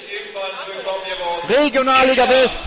Regionalliga West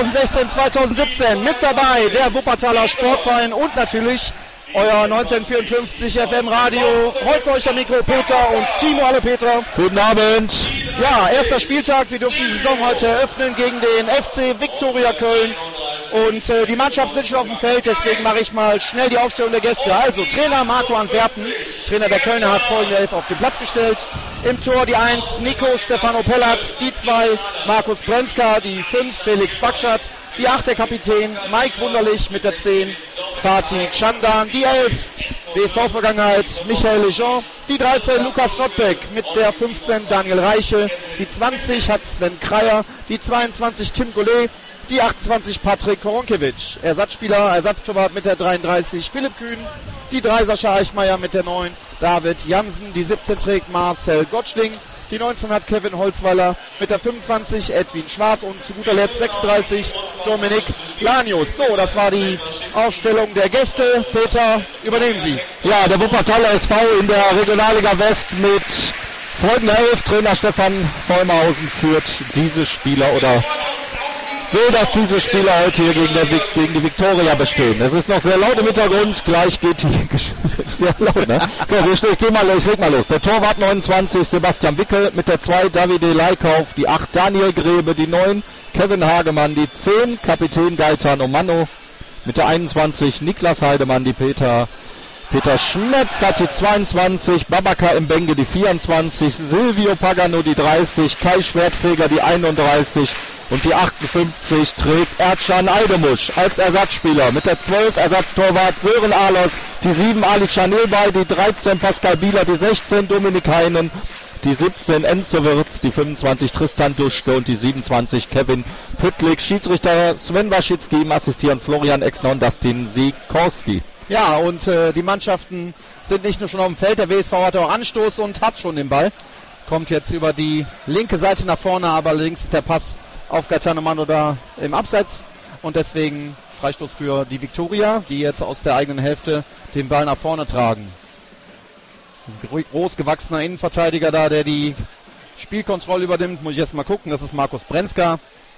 2016-2017 mit dabei der Wuppertaler Sportverein und natürlich euer 1954 FM Radio. Heute für euch am Mikro Peter und Timo. Hallo Peter. Guten Abend. Ja, erster Spieltag. Wir dürfen die Saison heute eröffnen gegen den FC Viktoria Köln. Und die Mannschaft sitzt schon auf dem Feld, deswegen mache ich mal schnell die Aufstellung der Gäste. Also Trainer Marco Antwerpen, Trainer der Kölner, hat folgende 11 auf den Platz gestellt. Im Tor die 1 Nico Stefano Pellatz, die 2 Markus Brenzka, die 5 Felix Bakschat, die 8 der Kapitän Mike Wunderlich mit der 10 Fatih Chandan, die 11 BSV-Vergangenheit Michael Lejean, die 13 Lukas Notbeck mit der 15 Daniel Reiche, die 20 hat Sven Kreier, die 22 Tim Gollet, die 28 Patrick Koronkiewicz, Ersatztorwart mit der 33 Philipp Kühn, die 3 Sascha Eichmeier mit der 9 David Jansen, die 17 trägt Marcel Gottschling, die 19 hat Kevin Holzweiler mit der 25 Edwin Schwarz und zu guter Letzt 36 Dominik Lanius. So, das war die Aufstellung der Gäste. Peter, übernehmen Sie. Ja, der Wuppertaler SV in der Regionalliga West mit folgender 11. Trainer Stefan Vollmausen führt diese Spieler oder will, dass diese Spieler heute hier gegen die Viktoria bestehen. Es ist noch sehr laut im Hintergrund, gleich geht die sehr laut, ne? So, ich leg mal los. Der Torwart 29 Sebastian Wickel mit der 2 Davide Leikauf, die 8 Daniel Grebe, die 9 Kevin Hagemann, die 10 Kapitän Gaetano Manno, mit der 21 Niklas Heidemann, die Peter Schmetz hat die 22, Babaka Mbenge die 24, Silvio Pagano die 30, Kai Schwertfeger die 31 und die 58 trägt Ercan Aydemusch als Ersatzspieler. Mit der 12 Ersatztorwart Sören Ahlers, die 7 Ali Canelbay, die 13 Pascal Bieler, die 16 Dominik Heinen, die 17 Enzo Wirz, die 25 Tristan Duschke und die 27 Kevin Püttlik. Schiedsrichter Sven Waschitzki, im Assistieren Florian Exner und Dustin Sikorski. Ja, und die Mannschaften sind nicht nur schon auf dem Feld, der WSV hat auch Anstoß und hat schon den Ball. Kommt jetzt über die linke Seite nach vorne, aber links ist der Pass auf Gaetano Manno da im Abseits. Und deswegen Freistoß für die Viktoria, die jetzt aus der eigenen Hälfte den Ball nach vorne tragen. Ein großgewachsener Innenverteidiger da, der die Spielkontrolle übernimmt. Muss ich jetzt mal gucken, das ist Markus Brenzka.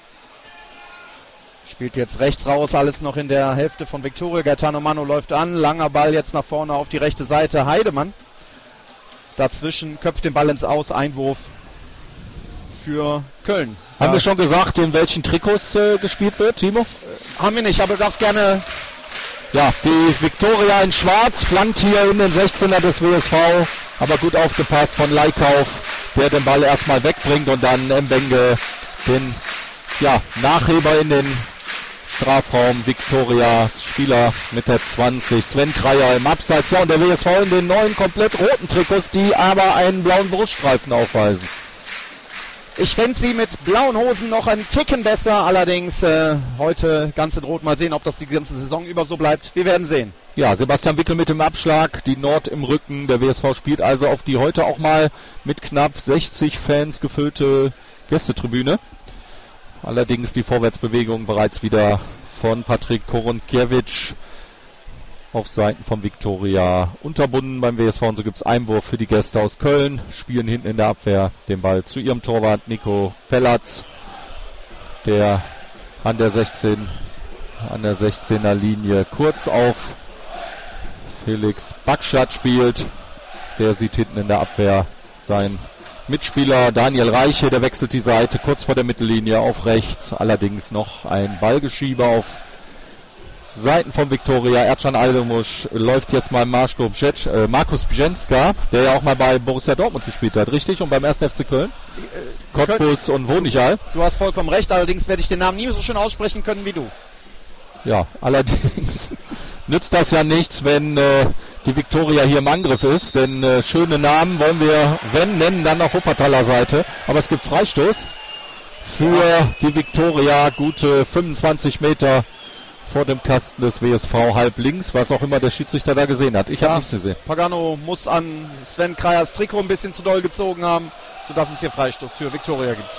Spielt jetzt rechts raus, alles noch in der Hälfte von Viktoria. Gaetano Manno läuft an, langer Ball jetzt nach vorne auf die rechte Seite. Heidemann dazwischen, köpft den Ball ins Aus, Einwurf für Köln. Haben wir schon gesagt, in welchen Trikots gespielt wird, Timo? Haben wir nicht, aber du darfst gerne... Ja, die Viktoria in Schwarz flankt hier in den 16er des WSV, aber gut aufgepasst von Leikauf, der den Ball erstmal wegbringt und dann Mbenge den Nachheber in den Strafraum. Viktorias Spieler mit der 20, Sven Kreier im Abseits. Ja, und der WSV in den neuen komplett roten Trikots, die aber einen blauen Bruststreifen aufweisen. Ich fände sie mit blauen Hosen noch einen Ticken besser, allerdings heute ganz in Rot. Mal sehen, ob das die ganze Saison über so bleibt. Wir werden sehen. Ja, Sebastian Wickel mit dem Abschlag, die Nord im Rücken. Der WSV spielt also auf die heute auch mal mit knapp 60 Fans gefüllte Gästetribüne. Allerdings die Vorwärtsbewegung bereits wieder von Patrick Koronkiewicz auf Seiten von Viktoria unterbunden beim WSV. Und so gibt es Einwurf für die Gäste aus Köln. Spielen hinten in der Abwehr den Ball zu ihrem Torwart Nico Pellatz, der an der 16er Linie kurz auf Felix Bakschat spielt. Der sieht hinten in der Abwehr sein Mitspieler Daniel Reiche, der wechselt die Seite kurz vor der Mittellinie auf rechts. Allerdings noch ein Ballgeschiebe auf Seiten von Viktoria. Ercan Aydemusch läuft jetzt mal Markus Bjenska, der ja auch mal bei Borussia Dortmund gespielt hat, richtig? Und beim 1. FC Köln? Cottbus und Wonichal. Du hast vollkommen recht, allerdings werde ich den Namen nie so schön aussprechen können wie du. Ja, allerdings nützt das ja nichts, wenn die Viktoria hier im Angriff ist, denn schöne Namen wollen wir, wenn, nennen, dann auf Wuppertaler Seite. Aber es gibt Freistoß für die Viktoria, gute 25 Meter vor dem Kasten des WSV, halb links, was auch immer der Schiedsrichter da gesehen hat. Ich habe nichts gesehen. Pagano muss an Sven Kreiers Trikot ein bisschen zu doll gezogen haben, sodass es hier Freistoß für Viktoria gibt.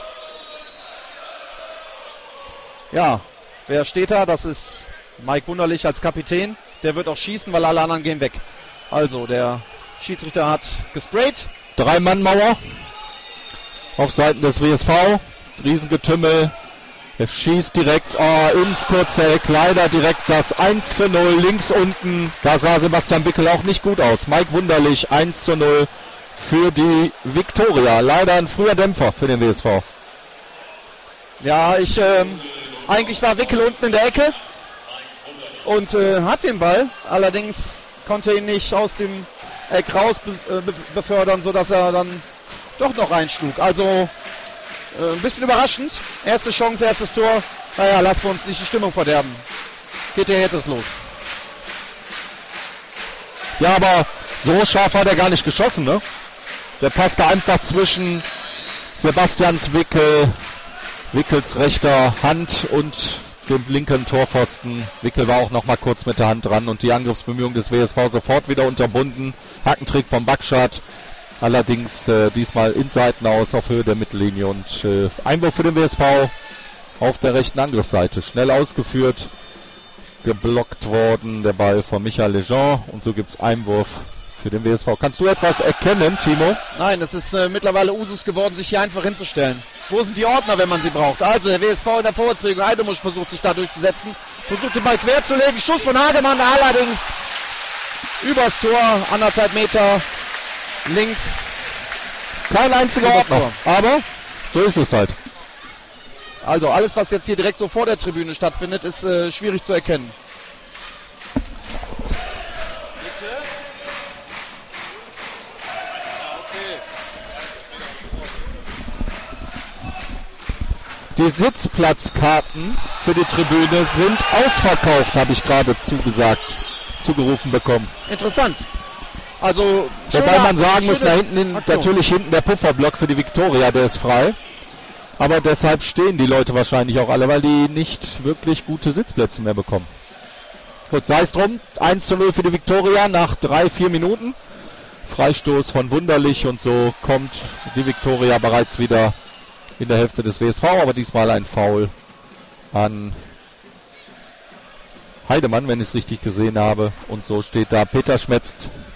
Ja, wer steht da? Das ist Mike Wunderlich als Kapitän. Der wird auch schießen, weil alle anderen gehen weg. Also, der Schiedsrichter hat gesprayt. 3-Mann-Mauer auf Seiten des WSV. Riesengetümmel. Er schießt direkt ins kurze Eck. Leider direkt das 1:0 links unten. Da sah Sebastian Wickel auch nicht gut aus. Mike Wunderlich 1:0 für die Viktoria. Leider ein früher Dämpfer für den WSV. Ja, eigentlich war Wickel unten in der Ecke und hat den Ball. Allerdings konnte ihn nicht aus dem Eck raus befördern, sodass er dann doch noch reinschlug. Also ein bisschen überraschend. Erste Chance, erstes Tor. Naja, lassen wir uns nicht die Stimmung verderben. Geht ja jetzt erst los. Ja, aber so scharf hat er gar nicht geschossen, ne? Der passte einfach zwischen Sebastians Wickels rechter Hand und dem linken Torpfosten. Wickel war auch noch mal kurz mit der Hand dran und die Angriffsbemühungen des WSV sofort wieder unterbunden. Hackentrick von Backschat. Allerdings diesmal in Seitenaus auf Höhe der Mittellinie und Einwurf für den WSV auf der rechten Angriffsseite. Schnell ausgeführt, geblockt worden, der Ball von Michael Lejean und so gibt es Einwurf für den WSV. Kannst du etwas erkennen, Timo? Nein, es ist mittlerweile Usus geworden, sich hier einfach hinzustellen. Wo sind die Ordner, wenn man sie braucht? Also der WSV in der Vorwärtsbewegung, Heidemusch versucht sich da durchzusetzen, versucht den Ball quer zu legen, Schuss von Hagemann, allerdings übers Tor, 1,5 Meter links. Kein einziger Ordner, aber so ist es halt. Also alles, was jetzt hier direkt so vor der Tribüne stattfindet, ist schwierig zu erkennen. Die Sitzplatzkarten für die Tribüne sind ausverkauft, habe ich gerade zugerufen bekommen. Interessant. Also wobei man sagen muss, da hinten natürlich hinten der Pufferblock für die Viktoria, der ist frei. Aber deshalb stehen die Leute wahrscheinlich auch alle, weil die nicht wirklich gute Sitzplätze mehr bekommen. Gut, sei es drum. 1:0 für die Viktoria nach 3-4 Minuten. Freistoß von Wunderlich und so kommt die Viktoria bereits wieder in der Hälfte des WSV, aber diesmal ein Foul an Heidemann, wenn ich es richtig gesehen habe. Und so steht da Peter Schmetz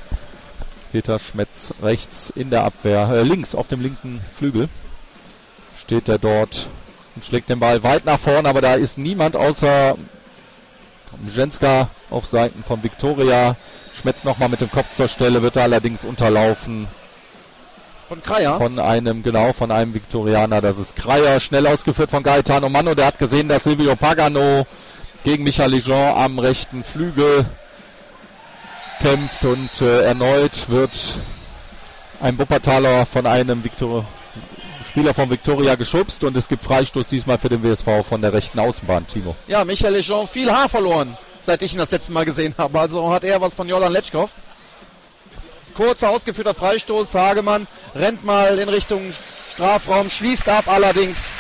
rechts in der Abwehr, links auf dem linken Flügel steht er dort und schlägt den Ball weit nach vorn, aber da ist niemand außer Mjenska auf Seiten von Viktoria. Schmetz nochmal mit dem Kopf zur Stelle, wird er allerdings unterlaufen. Von Kreier? Von einem Viktorianer, das ist Kreier, schnell ausgeführt von Gaetano Manno, der hat gesehen, dass Silvio Pagano gegen Michael Lejean am rechten Flügel kämpft und erneut wird ein Wuppertaler von einem Spieler von Viktoria geschubst und es gibt Freistoß diesmal für den WSV von der rechten Außenbahn, Timo. Ja, Michael Lejean viel Haar verloren, seit ich ihn das letzte Mal gesehen habe, also hat er was von Jordan Letschkow. Kurzer ausgeführter Freistoß, Hagemann rennt mal in Richtung Strafraum, schließt ab, allerdings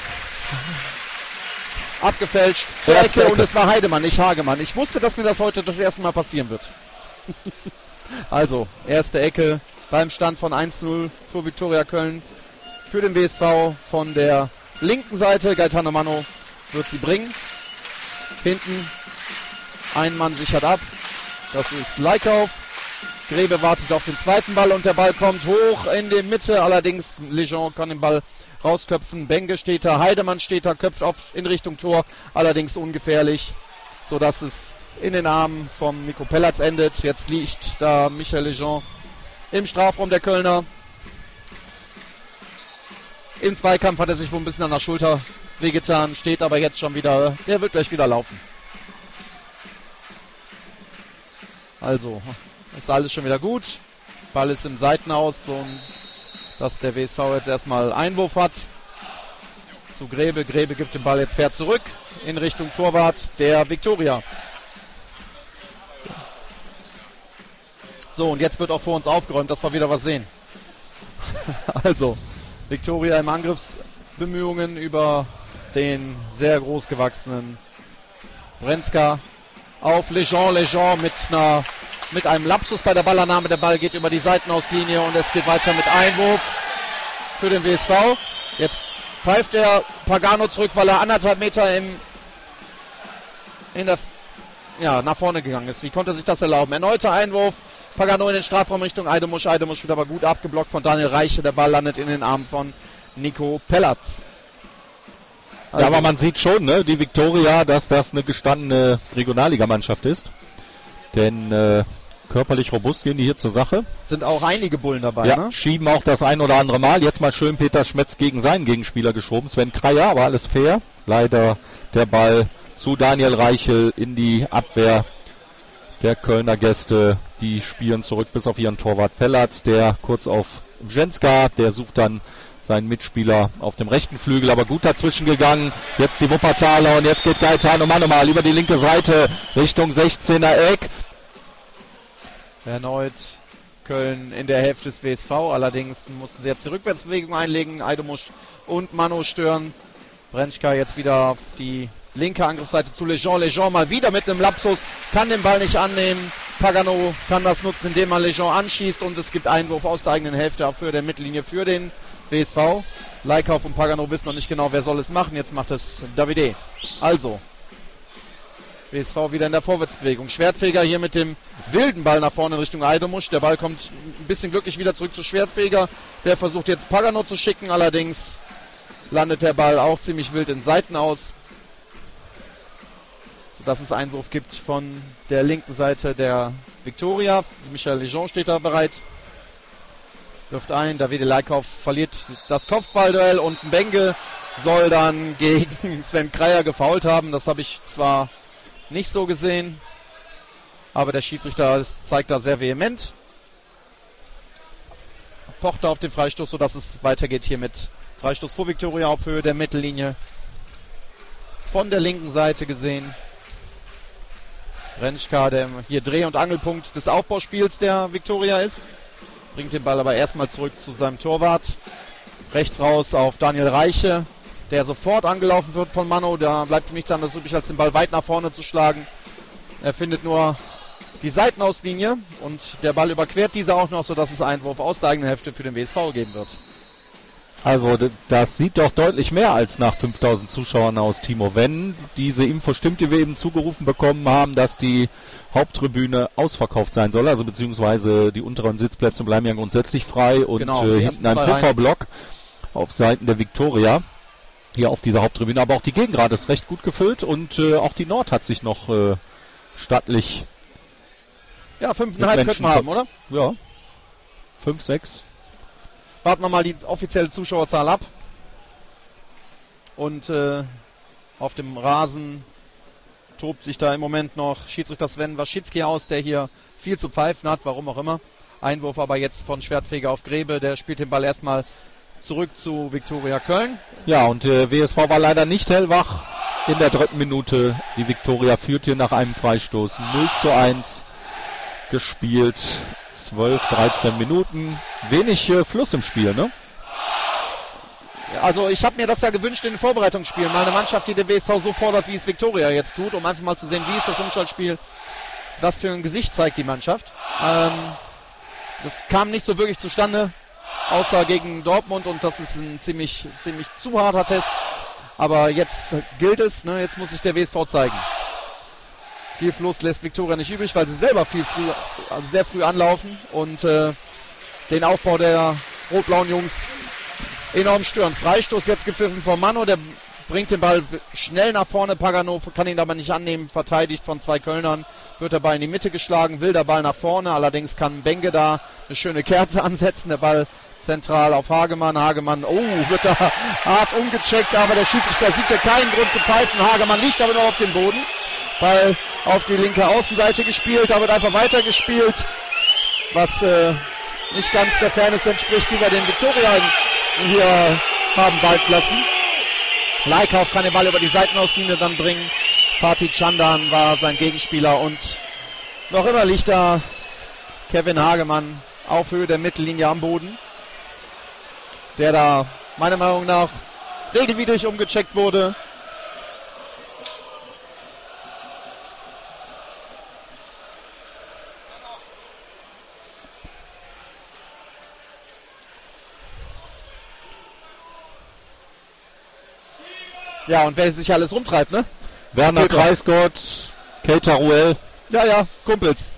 abgefälscht zur Ecke und es war Heidemann, nicht Hagemann. Ich wusste, dass mir das heute das erste Mal passieren wird. Also, erste Ecke beim Stand von 1:0 für Viktoria Köln. Für den WSV von der linken Seite, Gaetano Manno wird sie bringen. Hinten ein Mann sichert ab, das ist Leikauf. Grebe wartet auf den zweiten Ball und der Ball kommt hoch in die Mitte. Allerdings Lejean kann den Ball rausköpfen. Benge steht da, Heidemann steht da, köpft in Richtung Tor. Allerdings ungefährlich, sodass es in den Armen von Nico Pellatz endet. Jetzt liegt da Michael Lejean im Strafraum der Kölner. Im Zweikampf hat er sich wohl ein bisschen an der Schulter wehgetan, steht aber jetzt schon wieder, der wird gleich wieder laufen. Also, ist alles schon wieder gut. Ball ist im Seitenaus, so dass der WSV jetzt erstmal Einwurf hat. Zu Grebe. Grebe gibt den Ball jetzt fair zurück in Richtung Torwart der Viktoria. So, und jetzt wird auch vor uns aufgeräumt, dass wir wieder was sehen. Also, Viktoria im Angriffsbemühungen über den sehr groß gewachsenen Brenzka auf Lejean. Lejean mit einem Lapsus bei der Ballannahme. Der Ball geht über die Seitenauslinie und es geht weiter mit Einwurf für den WSV. Jetzt pfeift der Pagano zurück, weil er 1,5 Meter nach vorne gegangen ist. Wie konnte er sich das erlauben? Erneuter Einwurf. Pagano in den Strafraum Richtung Heidemusch. Heidemusch wird aber gut abgeblockt von Daniel Reiche. Der Ball landet in den Armen von Nico Pellatz. Also ja, aber man sieht schon, ne, die Viktoria, dass das eine gestandene Regionalligamannschaft ist. Denn körperlich robust gehen die hier zur Sache. Sind auch einige Bullen dabei, ja, ne? Schieben auch das ein oder andere Mal. Jetzt mal schön Peter Schmetz gegen seinen Gegenspieler geschoben, Sven Kreier, aber alles fair. Leider der Ball zu Daniel Reichel in die Abwehr der Kölner Gäste. Die spielen zurück bis auf ihren Torwart Pellatz, der kurz auf Bženska, der sucht dann seinen Mitspieler auf dem rechten Flügel, aber gut dazwischen gegangen. Jetzt die Wuppertaler und jetzt geht Gaetano Manumal über die linke Seite Richtung 16er Eck. Erneut Köln in der Hälfte des WSV, allerdings mussten sie jetzt die Rückwärtsbewegung einlegen. Aidomusch und Mano stören. Brenschka jetzt wieder auf die linke Angriffsseite zu Lejean. Lejean mal wieder mit einem Lapsus, kann den Ball nicht annehmen. Pagano kann das nutzen, indem man Lejean anschießt und es gibt Einwurf aus der eigenen Hälfte auf Höhe der Mittellinie für den WSV. Leikauf und Pagano wissen noch nicht genau, wer soll es machen. Jetzt macht es Davide. Also, WSV wieder in der Vorwärtsbewegung. Schwertfeger hier mit dem wilden Ball nach vorne in Richtung Aidomusch. Der Ball kommt ein bisschen glücklich wieder zurück zu Schwertfeger. Der versucht jetzt Pagano zu schicken, allerdings landet der Ball auch ziemlich wild in Seiten aus, sodass es Einwurf gibt von der linken Seite der Viktoria. Michael Lejean steht da bereit. Wirft ein, Davide Leikauf verliert das Kopfballduell und Mbenge soll dann gegen Sven Kreier gefoult haben. Das habe ich zwar nicht so gesehen, aber der Schiedsrichter zeigt da sehr vehement. Pocht auf den Freistoß, sodass es weitergeht hier mit Freistoß vor Viktoria auf Höhe der Mittellinie. Von der linken Seite gesehen. Brenschka, der hier Dreh- und Angelpunkt des Aufbauspiels der Viktoria ist. Bringt den Ball aber erstmal zurück zu seinem Torwart. Rechts raus auf Daniel Reiche, der sofort angelaufen wird von Mano. Da bleibt ihm nichts anderes übrig, als den Ball weit nach vorne zu schlagen. Er findet nur die Seitenauslinie und der Ball überquert diese auch noch, sodass es Einwurf aus der eigenen Hälfte für den WSV geben wird. Also das sieht doch deutlich mehr als nach 5000 Zuschauern aus, Timo. Wenn diese Info stimmt, die wir eben zugerufen bekommen haben, dass die Haupttribüne ausverkauft sein soll, also beziehungsweise die unteren Sitzplätze bleiben ja grundsätzlich frei und genau, hinten ein Pufferblock auf Seiten der Viktoria hier auf dieser Haupttribüne. Aber auch die Gegengrade ist recht gut gefüllt und auch die Nord hat sich noch stattlich... Ja, 5,5 könnten wir haben, oder? Ja, 5, 6. Warten wir mal die offizielle Zuschauerzahl ab. Und auf dem Rasen tobt sich da im Moment noch Schiedsrichter Sven Waschitzki aus, der hier viel zu pfeifen hat, warum auch immer. Einwurf aber jetzt von Schwertfeger auf Grebe, der spielt den Ball erstmal zurück zu Viktoria Köln. Ja, und WSV war leider nicht hellwach in der 3. Minute. Die Viktoria führt hier nach einem Freistoß 0:1 gespielt. 12, 13 Minuten. Wenig Fluss im Spiel, ne? Also ich habe mir das ja gewünscht in den Vorbereitungsspielen. Mal eine Mannschaft, die der WSV so fordert, wie es Viktoria jetzt tut, um einfach mal zu sehen, wie ist das Umschaltspiel, was für ein Gesicht zeigt die Mannschaft. Das kam nicht so wirklich zustande, außer gegen Dortmund, und das ist ein ziemlich zu harter Test. Aber jetzt gilt es, ne? Jetzt muss sich der WSV zeigen. Viel Fluss lässt Viktoria nicht übrig, weil sie selber sehr früh anlaufen und den Aufbau der rot-blauen Jungs enorm stören. Freistoß jetzt gepfiffen von Mano, der bringt den Ball schnell nach vorne. Pagano kann ihn aber nicht annehmen, verteidigt von 2 Kölnern, wird der Ball in die Mitte geschlagen, will der Ball nach vorne, allerdings kann Benge da eine schöne Kerze ansetzen, der Ball zentral auf Hagemann. Hagemann, wird da hart umgecheckt, aber der Schiedsrichter sieht ja keinen Grund zu pfeifen. Hagemann liegt aber noch auf dem Boden. Ball auf die linke Außenseite gespielt, da wird einfach weitergespielt, was nicht ganz der Fairness entspricht, die wir den Viktoria hier haben walten lassen. Leikauf kann den Ball über die Seitenauslinie dann bringen. Fatih Chandan war sein Gegenspieler und noch immer liegt da Kevin Hagemann auf Höhe der Mittellinie am Boden, der da meiner Meinung nach regelwidrig umgecheckt wurde. Ja, und wer sich alles rumtreibt, ne? Werner Kreisgott, Keita Ruel. Ja, Kumpels.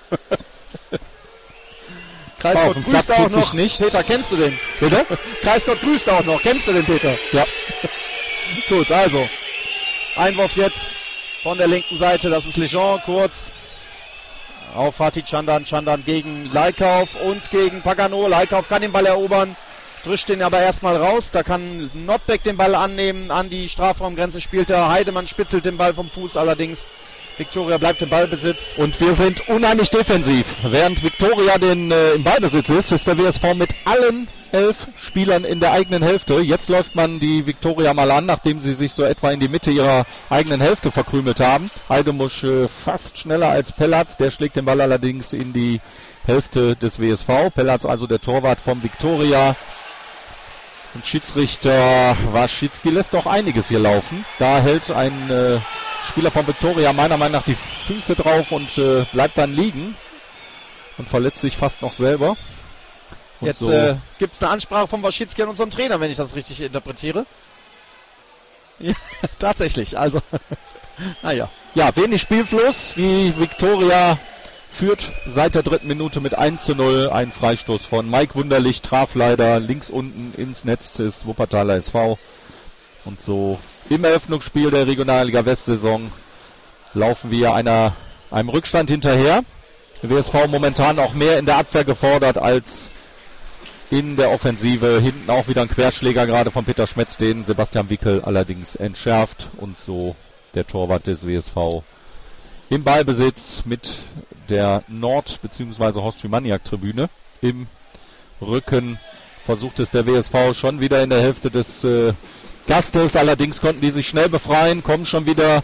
Kreisgott grüßt auch noch. Nicht. Peter, kennst du den? Bitte? Kreisgott grüßt auch noch. Kennst du den, Peter? Ja. Gut, also Einwurf jetzt von der linken Seite. Das ist Lejean kurz auf Fatih Candan. Candan gegen Laikauf und gegen Pagano. Laikauf kann den Ball erobern, drischt den aber erstmal raus. Da kann Notbeck den Ball annehmen. An die Strafraumgrenze spielt er. Heidemann spitzelt den Ball vom Fuß. Allerdings Viktoria bleibt im Ballbesitz. Und wir sind unheimlich defensiv. Während Viktoria im Ballbesitz ist der WSV mit allen 11 Spielern in der eigenen Hälfte. Jetzt läuft man die Viktoria mal an, nachdem sie sich so etwa in die Mitte ihrer eigenen Hälfte verkrümelt haben. Heidemusch fast schneller als Pellatz. Der schlägt den Ball allerdings in die Hälfte des WSV. Pellatz also der Torwart vom Viktoria. Und Schiedsrichter Waschitski lässt doch einiges hier laufen. Da hält ein Spieler von Viktoria meiner Meinung nach die Füße drauf und bleibt dann liegen und verletzt sich fast noch selber. Und jetzt so gibt es eine Ansprache von Waschitski an unseren Trainer, wenn ich das richtig interpretiere. Ja, tatsächlich, also naja. Ja, wenig Spielfluss. Die Viktoria führt seit der 3. Minute mit 1:0. Ein Freistoß von Mike Wunderlich, traf leider links unten ins Netz des Wuppertaler SV. Und so im Eröffnungsspiel der Regionalliga Westsaison laufen wir einem Rückstand hinterher. Der WSV momentan auch mehr in der Abwehr gefordert als in der Offensive. Hinten auch wieder ein Querschläger gerade von Peter Schmetz, den Sebastian Wickel allerdings entschärft. Und so der Torwart des WSV im Ballbesitz mit der Nord- bzw. Horst Schimaniak-Tribüne im Rücken. Versucht es der WSV schon wieder in der Hälfte des Gastes, allerdings konnten die sich schnell befreien, kommen schon wieder,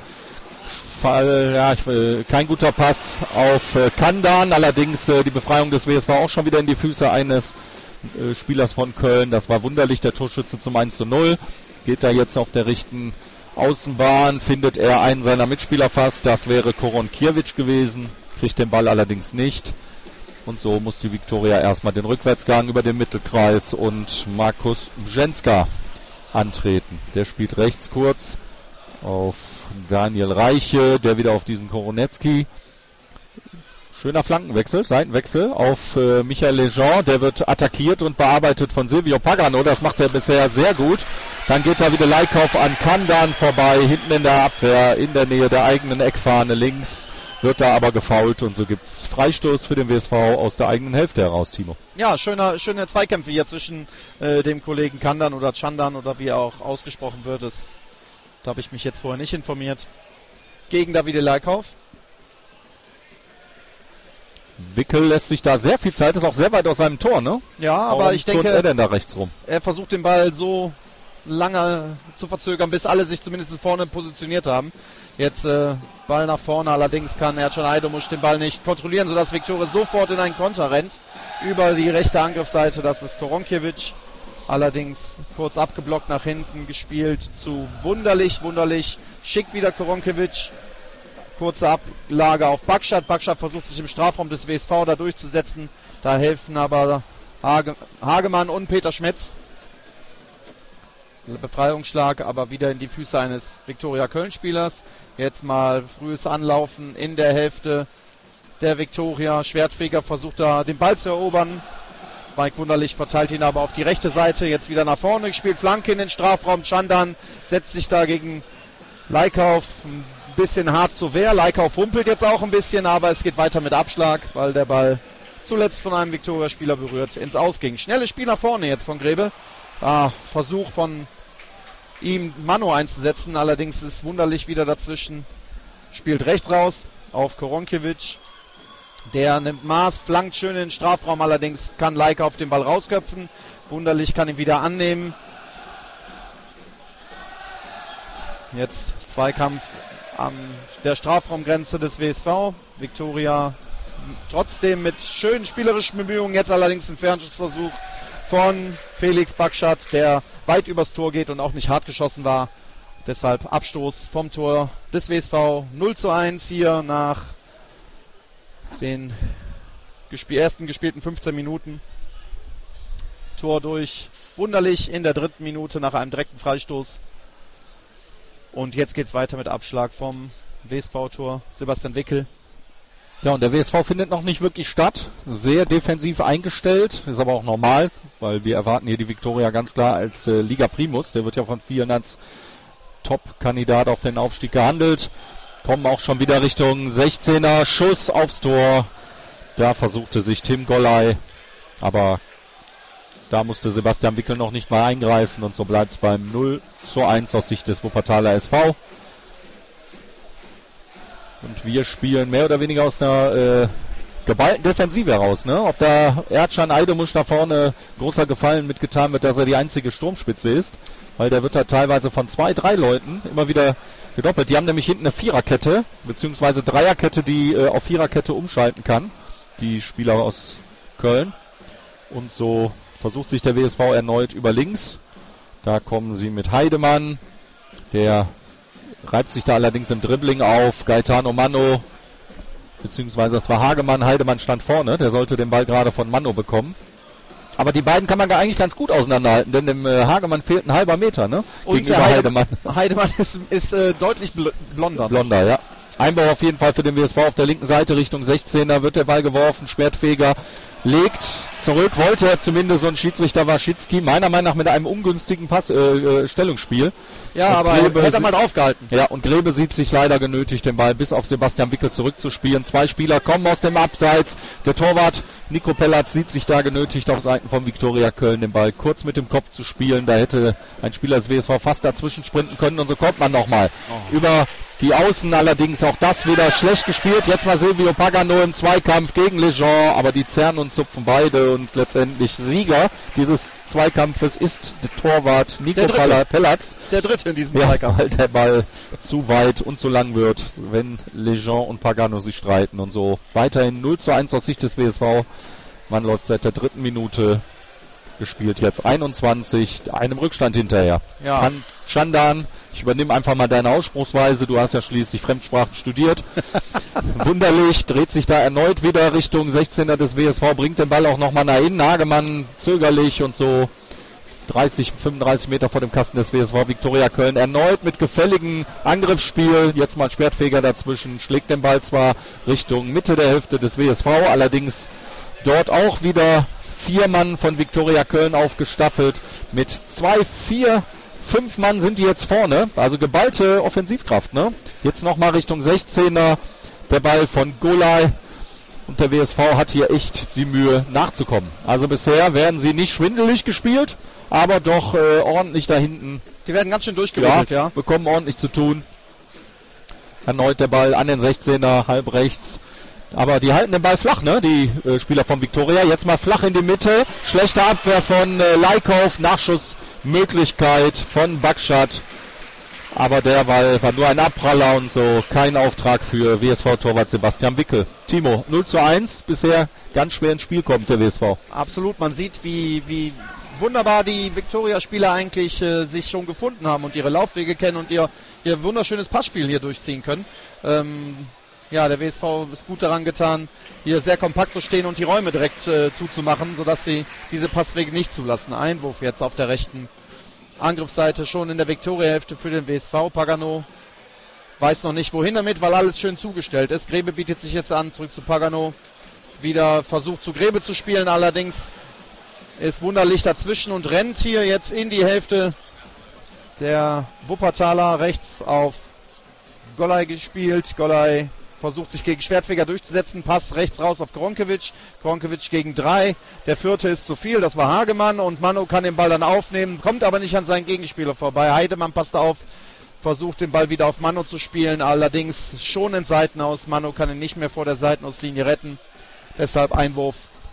kein guter Pass auf Candan, allerdings die Befreiung des WSV auch schon wieder in die Füße eines Spielers von Köln. Das war Wunderlich, der Torschütze zum 1:0. Geht da jetzt auf der rechten Außenbahn, findet er einen seiner Mitspieler fast, das wäre Koronkiewicz gewesen, kriegt den Ball allerdings nicht. Und so muss die Viktoria erstmal den Rückwärtsgang über den Mittelkreis und Markus Brzęska antreten. Der spielt rechts kurz auf Daniel Reiche, der wieder auf diesen Koronecki. Schöner Flankenwechsel, Seitenwechsel auf Michael Lejean. Der wird attackiert und bearbeitet von Silvio Pagano. Das macht er bisher sehr gut. Dann geht da wieder Laikauf an Candan vorbei, hinten in der Abwehr, in der Nähe der eigenen Eckfahne links. Wird da aber gefoult und so gibt's Freistoß für den WSV aus der eigenen Hälfte heraus, Timo. Ja, schöne Zweikämpfe hier zwischen dem Kollegen Candan oder Candan oder wie er auch ausgesprochen wird. Da habe ich mich jetzt vorher nicht informiert. Gegen Davide Laikauf. Wickel lässt sich da sehr viel Zeit, ist auch sehr weit aus seinem Tor, ne? Ja, aber warum ich denke, er denn da rechts rum? Er versucht den Ball so lange zu verzögern, bis alle sich zumindest vorne positioniert haben. Jetzt Ball nach vorne, allerdings kann Ercan Heidemusch den Ball nicht kontrollieren, sodass Viktoria sofort in einen Konter rennt. Über die rechte Angriffsseite, das ist Koronkiewicz. Allerdings kurz abgeblockt nach hinten, gespielt zu Wunderlich. Wunderlich schickt wieder Koronkiewicz. Kurze Ablage auf Bakschat. Bakschat versucht sich im Strafraum des WSV da durchzusetzen. Da helfen aber Hagemann und Peter Schmetz. Befreiungsschlag, aber wieder in die Füße eines Viktoria Köln-Spielers. Jetzt mal frühes Anlaufen in der Hälfte der Viktoria. Schwertfeger versucht da den Ball zu erobern. Mike Wunderlich verteilt ihn aber auf die rechte Seite. Jetzt wieder nach vorne gespielt. Flanke in den Strafraum. Candan setzt sich da gegen Laikauf ein bisschen hart zur Wehr. Laikauf humpelt jetzt auch ein bisschen, aber es geht weiter mit Abschlag, weil der Ball zuletzt von einem Viktoria-Spieler berührt ins Aus ging. Schnelles Spiel nach vorne jetzt von Grebe. Versuch von ihm Mano einzusetzen, allerdings ist Wunderlich wieder dazwischen, spielt rechts raus auf Koronkiewicz, der nimmt Maß, flankt schön in den Strafraum, allerdings kann Laikauf den Ball rausköpfen, Wunderlich kann ihn wieder annehmen. Jetzt Zweikampf an der Strafraumgrenze des WSV, Viktoria trotzdem mit schönen spielerischen Bemühungen, jetzt allerdings ein Fernschussversuch von Felix Bakschat, der weit übers Tor geht und auch nicht hart geschossen war. Deshalb Abstoß vom Tor des WSV. 0:1 hier nach den ersten gespielten 15 Minuten. Tor durch Wunderlich in der 3. Minute nach einem direkten Freistoß. Und jetzt geht's weiter mit Abschlag vom WSV-Tor. Sebastian Wickel. Ja, und der WSV findet noch nicht wirklich statt. Sehr defensiv eingestellt. Ist aber auch normal, weil wir erwarten hier die Viktoria ganz klar als Liga Primus. Der wird ja von vielen als Top-Kandidat auf den Aufstieg gehandelt. Kommen auch schon wieder Richtung 16er, Schuss aufs Tor. Da versuchte sich Tim Golley, aber da musste Sebastian Wickel noch nicht mal eingreifen und so bleibt es beim 0:1 aus Sicht des Wuppertaler SV. Und wir spielen mehr oder weniger aus einer geballten Defensive heraus, ne? Ob da Erdschan Eidemusch da vorne großer Gefallen mitgetan wird, dass er die einzige Sturmspitze ist, weil der wird da teilweise von 2, 3 Leuten immer wieder gedoppelt. Die haben nämlich hinten eine Viererkette, beziehungsweise Dreierkette, die auf Viererkette umschalten kann, die Spieler aus Köln. Und so versucht sich der WSV erneut über links. Da kommen sie mit Heidemann, der reibt sich da allerdings im Dribbling auf. Gaetano Manno, beziehungsweise das war Hagemann. Heidemann stand vorne, der sollte den Ball gerade von Manno bekommen. Aber die beiden kann man eigentlich ganz gut auseinanderhalten, denn dem Hagemann fehlt ein halber Meter, ne? Und gegenüber Heidemann. Heidemann ist deutlich blonder. Blonder, ja. Einbau auf jeden Fall für den WSV auf der linken Seite Richtung 16er, wird der Ball geworfen, Schwertfeger legt zurück, wollte er zumindest, und Schiedsrichter Waschitzki, meiner Meinung nach mit einem ungünstigen Stellungsspiel. Ja, und aber Grebe hätte er mal draufgehalten. Ja, und Grebe sieht sich leider genötigt, den Ball bis auf Sebastian Wickel zurückzuspielen. 2 Spieler kommen aus dem Abseits. Der Torwart Nico Pellatz sieht sich da genötigt, auf Seiten von Viktoria Köln den Ball kurz mit dem Kopf zu spielen. Da hätte ein Spieler des WSV fast dazwischen sprinten können und so kommt man nochmal über die Außen, allerdings auch das wieder schlecht gespielt. Jetzt mal Silvio Pagano im Zweikampf gegen Lejean, aber die zerren und zupfen beide und letztendlich Sieger dieses Zweikampfes ist der Torwart Nico Pellatz. Der Dritte in diesem Zweikampf. Weil der Ball zu weit und zu lang wird, wenn Lejean und Pagano sich streiten und so. Weiterhin 0:1 aus Sicht des WSV. Man läuft seit der 3. Minute gespielt, jetzt 21, einem Rückstand hinterher. Ja. Schandan, ich übernehme einfach mal deine Ausspruchsweise, du hast ja schließlich Fremdsprachen studiert. Wunderlich, dreht sich da erneut wieder Richtung 16er des WSV, bringt den Ball auch nochmal nach innen. Hagemann zögerlich und so 30, 35 Meter vor dem Kasten des WSV Viktoria Köln erneut mit gefälligem Angriffsspiel. Jetzt mal Schwertfeger dazwischen, schlägt den Ball zwar Richtung Mitte der Hälfte des WSV, allerdings dort auch wieder 4 Mann von Viktoria Köln aufgestaffelt. Mit 2, 4, 5 Mann sind die jetzt vorne. Also geballte Offensivkraft, ne? Jetzt nochmal Richtung 16er. Der Ball von Golay. Und der WSV hat hier echt die Mühe nachzukommen. Also bisher werden sie nicht schwindelig gespielt, aber doch ordentlich da hinten. Die werden ganz schön durchgewickelt, ja. Bekommen ordentlich zu tun. Erneut der Ball an den 16er, halb rechts. Aber die halten den Ball flach, ne? Die Spieler von Viktoria. Jetzt mal flach in die Mitte. Schlechte Abwehr von Leikhoff. Nachschussmöglichkeit von Bakschat. Aber der Ball war nur ein Abpraller und so. Kein Auftrag für WSV-Torwart Sebastian Wickel. Timo, 0:1. Bisher ganz schwer ins Spiel kommt der WSV. Absolut. Man sieht, wie wunderbar die Viktoria-Spieler eigentlich sich schon gefunden haben und ihre Laufwege kennen und ihr wunderschönes Passspiel hier durchziehen können. Ja, der WSV ist gut daran getan, hier sehr kompakt zu stehen und die Räume direkt zuzumachen, sodass sie diese Passwege nicht zulassen. Einwurf jetzt auf der rechten Angriffsseite, schon in der Viktoria-Hälfte für den WSV. Pagano weiß noch nicht, wohin damit, weil alles schön zugestellt ist. Grebe bietet sich jetzt an, zurück zu Pagano. Wieder versucht zu Grebe zu spielen, allerdings ist Wunderlich dazwischen und rennt hier jetzt in die Hälfte der Wuppertaler. Rechts auf Golay gespielt. Golay versucht sich gegen Schwertfeger durchzusetzen. Pass rechts raus auf Gronkiewicz. Gronkiewicz gegen 3. Der 4. ist zu viel. Das war Hagemann. Und Manno kann den Ball dann aufnehmen. Kommt aber nicht an seinen Gegenspieler vorbei. Heidemann passt auf. Versucht den Ball wieder auf Manno zu spielen. Allerdings schon in Seitenaus. Manno kann ihn nicht mehr vor der Seitenauslinie retten. Deshalb Einwurf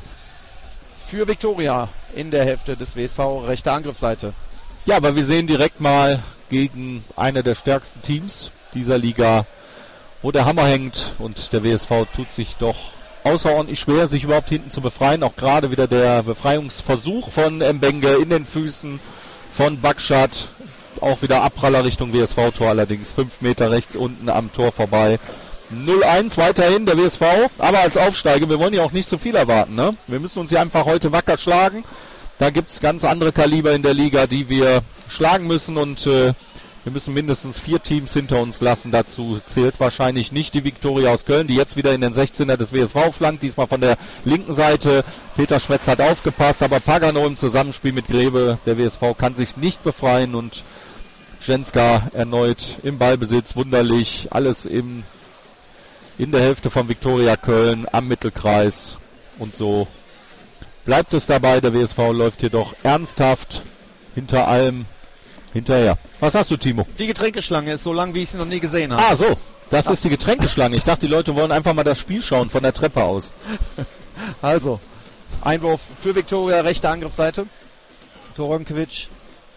für Viktoria in der Hälfte des WSV. Rechte Angriffsseite. Ja, aber wir sehen direkt mal gegen eine der stärksten Teams dieser Liga, wo der Hammer hängt, und der WSV tut sich doch außerordentlich schwer, sich überhaupt hinten zu befreien. Auch gerade wieder der Befreiungsversuch von Mbenge in den Füßen von Bakschat. Auch wieder Abpraller Richtung WSV-Tor, allerdings 5 Meter rechts unten am Tor vorbei. 0:1 weiterhin der WSV, aber als Aufsteiger, wir wollen ja auch nicht zu viel erwarten, ne? Wir müssen uns hier einfach heute wacker schlagen. Da gibt es ganz andere Kaliber in der Liga, die wir schlagen müssen, und wir müssen mindestens 4 Teams hinter uns lassen. Dazu zählt wahrscheinlich nicht die Viktoria aus Köln, die jetzt wieder in den 16er des WSV flankt. Diesmal von der linken Seite. Peter Schmetz hat aufgepasst, aber Pagano im Zusammenspiel mit Grebe, der WSV, kann sich nicht befreien und Jenska erneut im Ballbesitz, Wunderlich, alles in der Hälfte von Viktoria Köln am Mittelkreis. Und so bleibt es dabei, der WSV läuft hier doch ernsthaft hinter allem hinterher. Was hast du, Timo? Die Getränkeschlange ist so lang, wie ich sie noch nie gesehen habe. Ah, so. Das ist die Getränkeschlange. Ich dachte, die Leute wollen einfach mal das Spiel schauen von der Treppe aus. Also, Einwurf für Viktoria, rechte Angriffsseite. Koromkiewicz.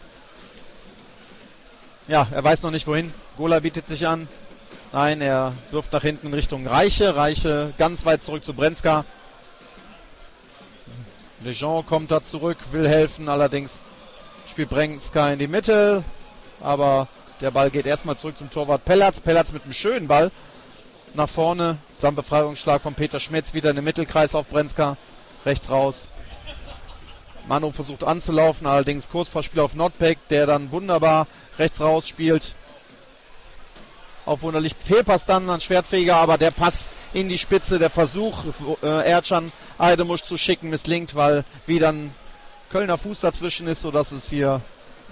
Ja, er weiß noch nicht wohin. Gola bietet sich an. Nein, er wirft nach hinten in Richtung Reiche. Reiche ganz weit zurück zu Brenzka. Lejean kommt da zurück, will helfen. Allerdings spielt Brenzka in die Mitte. Aber der Ball geht erstmal zurück zum Torwart Pellatz. Pellatz mit einem schönen Ball nach vorne. Dann Befreiungsschlag von Peter Schmetz. Wieder in den Mittelkreis auf Brenzka. Rechts raus. Manu versucht anzulaufen. Allerdings Kurzpassspiel auf Notbeck, der dann wunderbar rechts raus spielt. Auf Wunderlich Fehlpass dann an Schwertfeger, aber der Pass in die Spitze, der Versuch, Ercan Eidemusch zu schicken, misslingt, weil wieder ein Kölner Fuß dazwischen ist, sodass es hier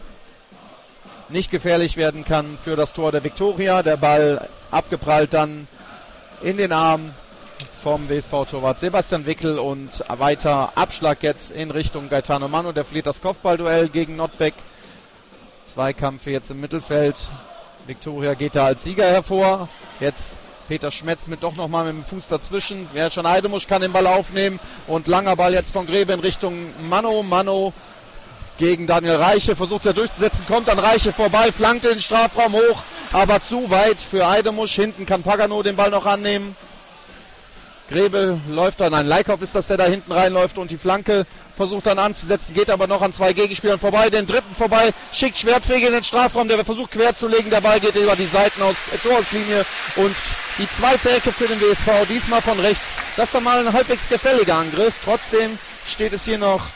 nicht gefährlich werden kann für das Tor der Viktoria. Der Ball abgeprallt dann in den Arm vom WSV-Torwart Sebastian Wickel und weiter Abschlag jetzt in Richtung Gaetano Manu. Der verliert das Kopfballduell gegen Notbeck. Zweikampf jetzt im Mittelfeld. Viktoria geht da als Sieger hervor. Jetzt Peter Schmetz mit doch nochmal mit dem Fuß dazwischen. Ercan Eidemusch kann den Ball aufnehmen und langer Ball jetzt von Grebe in Richtung Manu. Manu gegen Daniel Reiche, versucht es ja durchzusetzen, kommt an Reiche vorbei, flankt in den Strafraum hoch, aber zu weit für Eidemusch. Hinten kann Pagano den Ball noch annehmen. Grebe läuft dann, ein Leikhoff ist das, der da hinten reinläuft und die Flanke versucht dann anzusetzen, geht aber noch an zwei Gegenspielern vorbei, den dritten vorbei, schickt Schwertfeger in den Strafraum, der versucht quer zu legen, der Ball geht über die Seiten aus Torauslinie und die zweite Ecke für den WSV, diesmal von rechts. Das ist dann mal ein halbwegs gefälliger Angriff, trotzdem steht es hier noch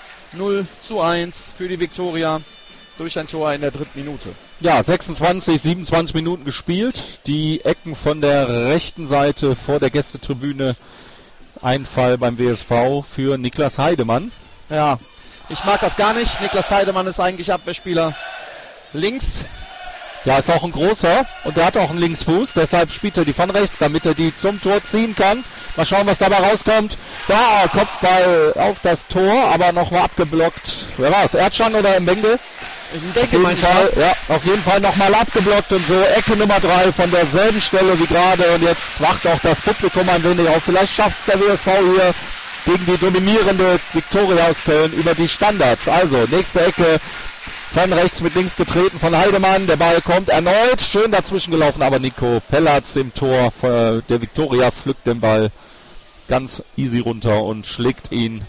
0:1 für die Viktoria durch ein Tor in der dritten Minute. Ja, 27 Minuten gespielt. Die Ecken von der rechten Seite vor der Gästetribüne. Ein Fall beim WSV für Niklas Heidemann. Ja, ich mag das gar nicht. Niklas Heidemann ist eigentlich Abwehrspieler links. Ja, ist auch ein großer und der hat auch einen Linksfuß. Deshalb spielt er die von rechts, damit er die zum Tor ziehen kann. Mal schauen, was dabei rauskommt. Da, Kopfball auf das Tor, aber nochmal abgeblockt. Wer war es? Ercan oder Mbenge? Ich denke, auf jeden Fall nochmal abgeblockt und so Ecke Nummer 3 von derselben Stelle wie gerade und jetzt wacht auch das Publikum ein wenig auf. Vielleicht schafft es der WSV hier gegen die dominierende Viktoria aus Köln über die Standards. Also nächste Ecke von rechts mit links getreten von Heidemann. Der Ball kommt erneut, schön dazwischen gelaufen, aber Nico Pellatz im Tor der Viktoria pflückt den Ball ganz easy runter und schlägt ihn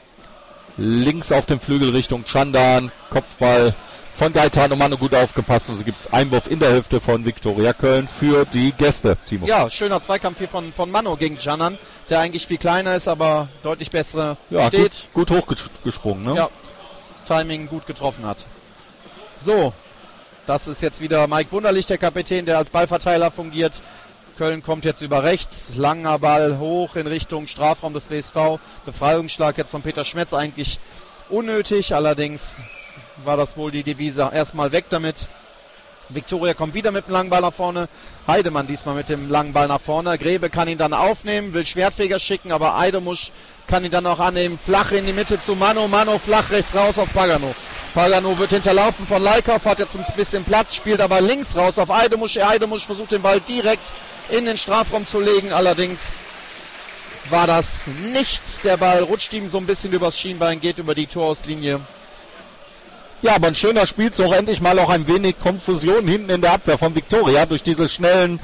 links auf den Flügel Richtung Chandan. Kopfball von Gaetano Manu, gut aufgepasst und so gibt es Einwurf in der Hälfte von Viktoria Köln für die Gäste, Timo. Ja, schöner Zweikampf hier von Manu gegen Chandan, der eigentlich viel kleiner ist, aber deutlich bessere steht. Gut hochgesprungen, ne? Ja, das Timing gut getroffen hat. So, das ist jetzt wieder Mike Wunderlich, der Kapitän, der als Ballverteiler fungiert. Köln kommt jetzt über rechts, langer Ball hoch in Richtung Strafraum des WSV. Befreiungsschlag jetzt von Peter Schmetz, eigentlich unnötig, allerdings war das wohl die Devise, erstmal weg damit. Viktoria kommt wieder mit dem langen Ball nach vorne. Heidemann diesmal mit dem langen Ball nach vorne. Grebe kann ihn dann aufnehmen, will Schwertfeger schicken, aber Eidemusch kann ihn dann auch annehmen. Flach in die Mitte zu Manu. Manu flach rechts raus auf Pagano. Pagano wird hinterlaufen von Leikhoff, hat jetzt ein bisschen Platz, spielt aber links raus auf Eidemusch. Eidemusch versucht den Ball direkt in den Strafraum zu legen, allerdings war das nichts. Der Ball rutscht ihm so ein bisschen übers Schienbein, geht über die Torauslinie. Ja, aber ein schöner Spielzug, endlich mal auch ein wenig Konfusion hinten in der Abwehr von Viktoria durch diese schnellen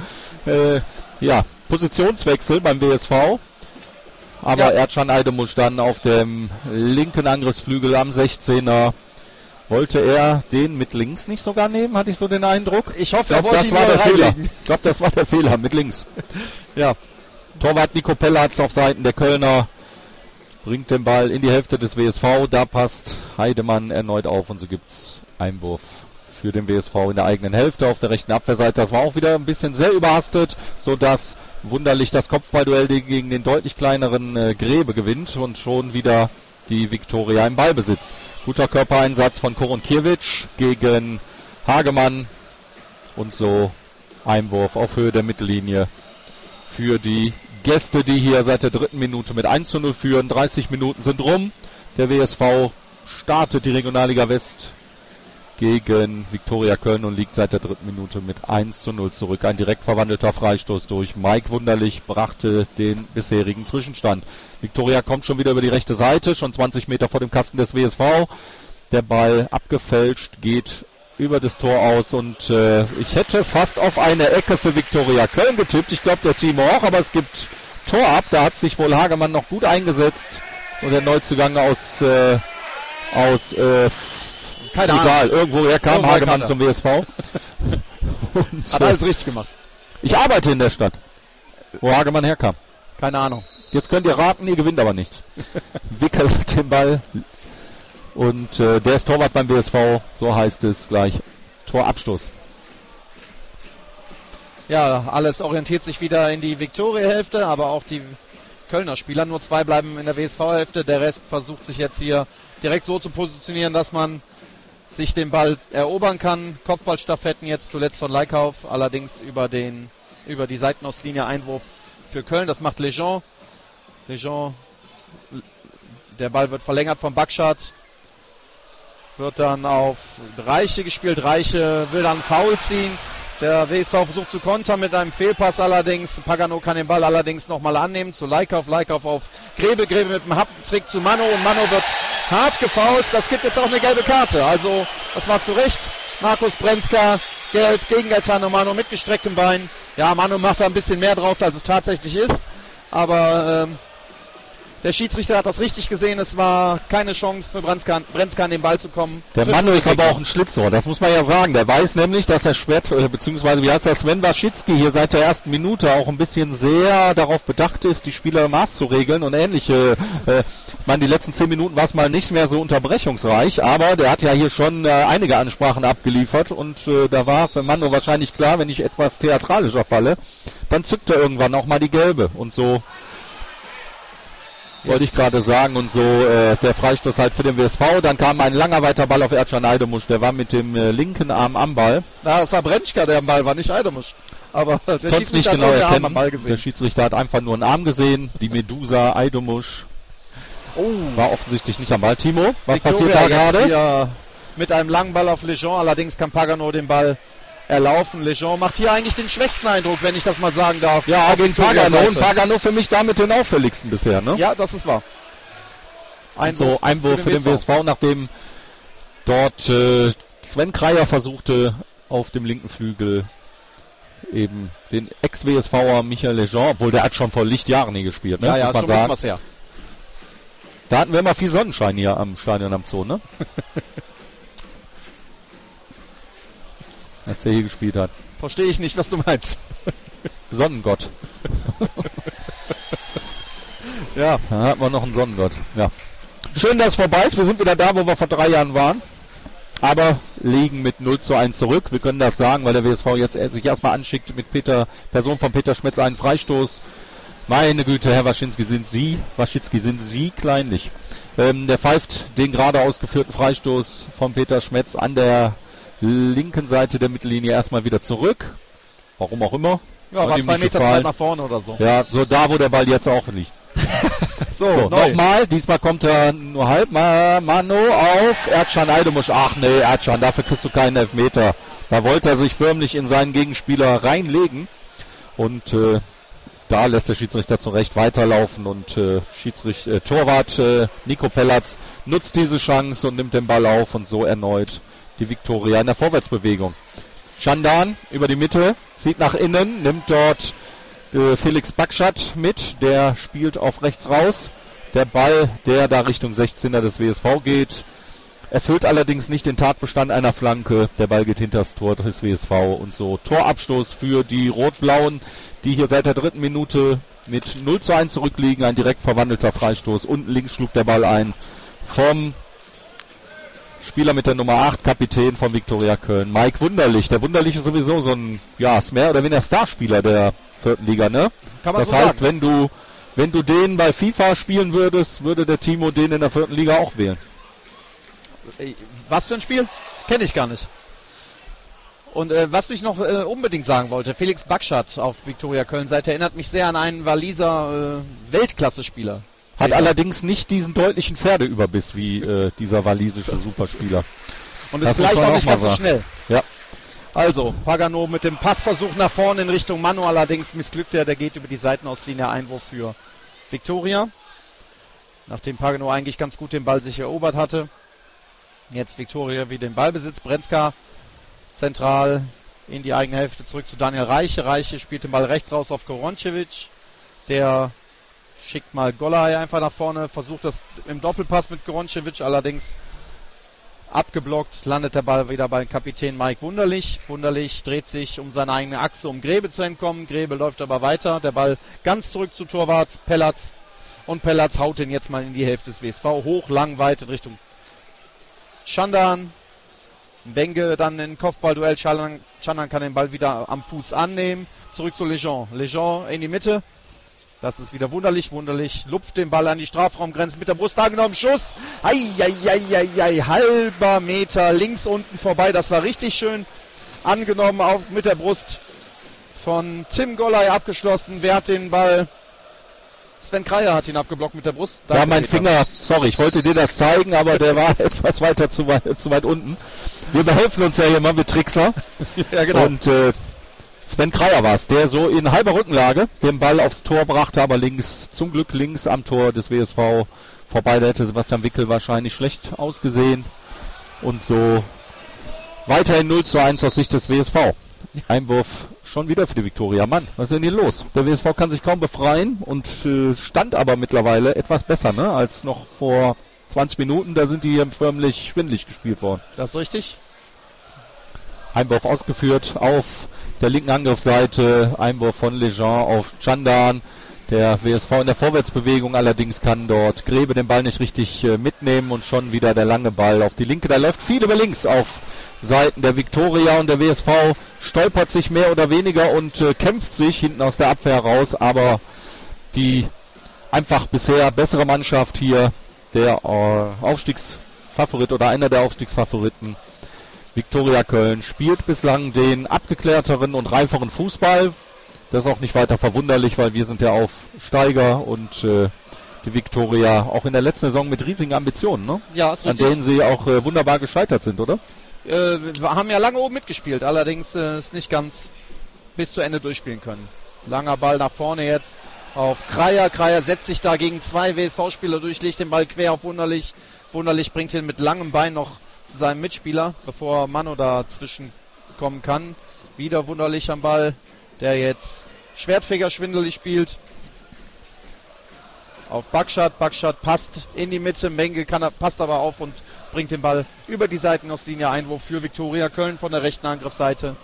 Positionswechsel beim WSV. Aber Ercan Eidemusch dann auf dem linken Angriffsflügel am 16er. Wollte er den mit links nicht sogar nehmen, hatte ich so den Eindruck. Ich hoffe, er wollte das ihn war der Fehler. reinlegen. Ich glaube, das war der Fehler mit links. Ja, Torwart Nico Pellatz auf Seiten der Kölner bringt den Ball in die Hälfte des WSV. Da passt Heidemann erneut auf und so gibt's Einwurf für den WSV in der eigenen Hälfte auf der rechten Abwehrseite. Das war auch wieder ein bisschen sehr überhastet, sodass Wunderlich das Kopfballduell gegen den deutlich kleineren Grebe gewinnt und schon wieder die Viktoria im Ballbesitz. Guter Körpereinsatz von Koromkiewicz gegen Hagemann. Und so Einwurf auf Höhe der Mittellinie für die Gäste, die hier seit der 3. Minute mit 1:0 führen. 30 Minuten sind rum. Der WSV startet die Regionalliga West gegen Viktoria Köln und liegt seit der 3. Minute mit 1:0 zurück. Ein direkt verwandelter Freistoß durch Mike Wunderlich brachte den bisherigen Zwischenstand. Viktoria kommt schon wieder über die rechte Seite, schon 20 Meter vor dem Kasten des WSV. Der Ball abgefälscht, geht über das Tor aus und ich hätte fast auf eine Ecke für Viktoria Köln getippt. Ich glaube, der Timo auch, aber es gibt Tor ab. Da hat sich wohl Hagemann noch gut eingesetzt und der Neuzugang aus keine Ahnung. Irgendwoher kam Hagemann zum WSV. Und, hat alles richtig gemacht. Ich arbeite in der Stadt, wo Hagemann herkam. Keine Ahnung. Jetzt könnt ihr raten, ihr gewinnt aber nichts. Wickelt den Ball und der ist Torwart beim WSV, so heißt es gleich. Torabstoß. Ja, alles orientiert sich wieder in die Viktoria-Hälfte, aber auch die Kölner Spieler. Nur 2 bleiben in der WSV-Hälfte. Der Rest versucht sich jetzt hier direkt so zu positionieren, dass man sich den Ball erobern kann. Kopfballstaffetten jetzt zuletzt von Leikauf, allerdings über die Seitenauslinie Einwurf für Köln. Das macht Lejean. Der Ball wird verlängert von Bakschat. Wird dann auf Reiche gespielt. Reiche will dann Foul ziehen. Der WSV versucht zu kontern mit einem Fehlpass allerdings. Pagano kann den Ball allerdings nochmal annehmen zu Leikauf. Leikauf auf Grebe. Grebe mit dem Happentrick zu Mano. Und Mano wird hart gefoult. Das gibt jetzt auch eine gelbe Karte. Also das war zu Recht. Markus Brenzka, gelb gegen Gaetano Mano mit gestrecktem Bein. Ja, Mano macht da ein bisschen mehr draus, als es tatsächlich ist. Aber der Schiedsrichter hat das richtig gesehen. Es war keine Chance für Brenzka an den Ball zu kommen. Der Mano ist aber auch ein Schlitzohr, das muss man ja sagen. Der weiß nämlich, dass er beziehungsweise wie heißt das, Sven Waschitzki hier seit der ersten Minute auch ein bisschen sehr darauf bedacht ist, die Spieler Maß zu regeln und ähnliche. Ich meine, die letzten 10 Minuten war es mal nicht mehr so unterbrechungsreich, aber der hat ja hier schon einige Ansprachen abgeliefert und da war für Mano wahrscheinlich klar, wenn ich etwas theatralischer falle, dann zückt er irgendwann auch mal die gelbe und so. Wollte ich gerade sagen und so der Freistoß halt für den WSV. Dann kam ein langer weiter Ball auf Ercan Eidemusch. Der war mit dem linken Arm am Ball. Ja, das war Brentschka, der am Ball war, nicht Eidemusch. Aber der Schiedsrichter nicht genau erkennen. Am Ball gesehen. Der Schiedsrichter hat einfach nur einen Arm gesehen. Die Medusa Eidemusch war offensichtlich nicht am Ball. Timo, was passiert da gerade? Mit einem langen Ball auf Lejean. Allerdings kann Pagano den Ball erlaufen. Lejean macht hier eigentlich den schwächsten Eindruck, wenn ich das mal sagen darf. Ja, gegen Pagano. Und Pagano für mich damit den auffälligsten bisher, ne? Ja, das ist wahr. Einwurf für den WSV, nachdem dort Sven Kreier versuchte, auf dem linken Flügel eben den Ex-WSVer Michael Lejean, obwohl der hat schon vor Lichtjahren nie gespielt, ne? Ja, schon bisschen was her. Da hatten wir immer viel Sonnenschein hier am Stadion am Zoo, ne? Als er hier gespielt hat. Verstehe ich nicht, was du meinst. Sonnengott. Ja. Da hatten wir noch einen Sonnengott. Ja. Schön, dass es vorbei ist. Wir sind wieder da, wo wir vor 3 Jahren waren. Aber liegen mit 0:1 zurück. Wir können das sagen, weil der WSV jetzt sich erstmal anschickt mit Person von Peter Schmetz einen Freistoß. Meine Güte, Herr Waschitzki, sind Sie kleinlich. Der pfeift den gerade ausgeführten Freistoß von Peter Schmetz an der linken Seite der Mittellinie erstmal wieder zurück. Warum auch immer. Ja, war 2 Meter Zeit nach vorne oder so. Ja, so da, wo der Ball jetzt auch liegt. so nochmal. Diesmal kommt er nur halb. Mano auf Ercan Eidemusch. Ach nee, Ercan, dafür kriegst du keinen Elfmeter. Da wollte er sich förmlich in seinen Gegenspieler reinlegen. Und da lässt der Schiedsrichter zu Recht weiterlaufen. Und Torwart Nico Pellatz nutzt diese Chance und nimmt den Ball auf. Und so erneut die Viktoria in der Vorwärtsbewegung. Schandan über die Mitte, zieht nach innen, nimmt dort Felix Bakschat mit, der spielt auf rechts raus. Der Ball, der da Richtung 16er des WSV geht, erfüllt allerdings nicht den Tatbestand einer Flanke. Der Ball geht hinter das Tor des WSV und so Torabstoß für die Rot-Blauen, die hier seit der 3. Minute mit 0:1 zurückliegen. Ein direkt verwandelter Freistoß. Unten links schlug der Ball ein vom Spieler mit der Nummer 8, Kapitän von Viktoria Köln, Mike Wunderlich. Der Wunderlich ist sowieso so ein, ist mehr oder weniger Starspieler der 4. Liga, ne? Kann man das so heißt, sagen. wenn du den bei FIFA spielen würdest, würde der Timo den in der 4. Liga auch wählen. Was für ein Spiel? Das kenne ich gar nicht. Und was ich noch unbedingt sagen wollte, Felix Bakschat auf Viktoria Köln-Seite erinnert mich sehr an einen Waliser Weltklasse-Spieler. Hat allerdings nicht diesen deutlichen Pferdeüberbiss wie dieser walisische Superspieler. Und ist vielleicht auch nicht ganz so schnell. Ja. Also, Pagano mit dem Passversuch nach vorne in Richtung Manu, allerdings missglückt er, der geht über die Seitenauslinie, Einwurf für Viktoria. Nachdem Pagano eigentlich ganz gut den Ball sich erobert hatte. Jetzt Viktoria wieder den Ballbesitz, Brenzka zentral in die eigene Hälfte zurück zu Daniel Reiche. Reiche spielt den Ball rechts raus auf Koroncevic. Der schickt mal Golay einfach nach vorne, versucht das im Doppelpass mit Koroncevic, allerdings abgeblockt, landet der Ball wieder bei Kapitän Mike Wunderlich. Wunderlich dreht sich um seine eigene Achse, um Grebe zu entkommen. Grebe läuft aber weiter, der Ball ganz zurück zu Torwart Pellatz. Und Pellatz haut ihn jetzt mal in die Hälfte des WSV, hoch, lang, weit in Richtung Chandan. Benge dann in Kopfballduell. Chandan kann den Ball wieder am Fuß annehmen. Zurück zu Lejean. Lejean in die Mitte. Das ist wieder Wunderlich. Wunderlich lupft den Ball an die Strafraumgrenze mit der Brust angenommen. Schuss. Halber Meter links unten vorbei. Das war richtig schön angenommen mit der Brust von Tim Golay abgeschlossen. Wer hat den Ball? Sven Kreier hat ihn abgeblockt mit der Brust. Ja, mein Finger, sorry, ich wollte dir das zeigen, aber der war etwas weiter zu weit unten. Wir behelfen uns ja hier mal mit Tricksler. Ja, genau. Und Sven Kreier war es, der so in halber Rückenlage den Ball aufs Tor brachte, aber zum Glück links am Tor des WSV vorbei. Da hätte Sebastian Wickel wahrscheinlich schlecht ausgesehen. Und so weiterhin 0:1 aus Sicht des WSV. Einwurf schon wieder für die Viktoria. Mann, was ist denn hier los? Der WSV kann sich kaum befreien und stand aber mittlerweile etwas besser, ne, als noch vor 20 Minuten. Da sind die hier förmlich schwindelig gespielt worden. Das ist richtig. Einwurf ausgeführt auf der linken Angriffsseite. Einwurf von Lejean auf Chandan. Der WSV in der Vorwärtsbewegung, allerdings kann dort Grebe den Ball nicht richtig mitnehmen und schon wieder der lange Ball auf die linke. Da läuft viel über links auf Seiten der Viktoria und der WSV stolpert sich mehr oder weniger und kämpft sich hinten aus der Abwehr raus, aber die einfach bisher bessere Mannschaft hier, der Aufstiegsfavorit oder einer der Aufstiegsfavoriten, Viktoria Köln, spielt bislang den abgeklärteren und reiferen Fußball. Das ist auch nicht weiter verwunderlich, weil wir sind der Aufsteiger und die Viktoria auch in der letzten Saison mit riesigen Ambitionen, ne? Ja, ist richtig. An denen sie auch wunderbar gescheitert sind, oder? Wir haben ja lange oben mitgespielt, allerdings ist nicht ganz bis zu Ende durchspielen können. Langer Ball nach vorne jetzt auf Kreier. Kreier setzt sich da gegen zwei WSV-Spieler durch, legt den Ball quer auf Wunderlich. Wunderlich bringt ihn mit langem Bein noch zu seinem Mitspieler, bevor Manu dazwischen kommen kann. Wieder Wunderlich am Ball, der jetzt Schwertfeger schwindelig spielt. Auf Bakschat. Bakschat passt in die Mitte. Menge passt aber auf und bringt den Ball über die Seitenauslinie. Einwurf für Viktoria Köln von der rechten Angriffsseite.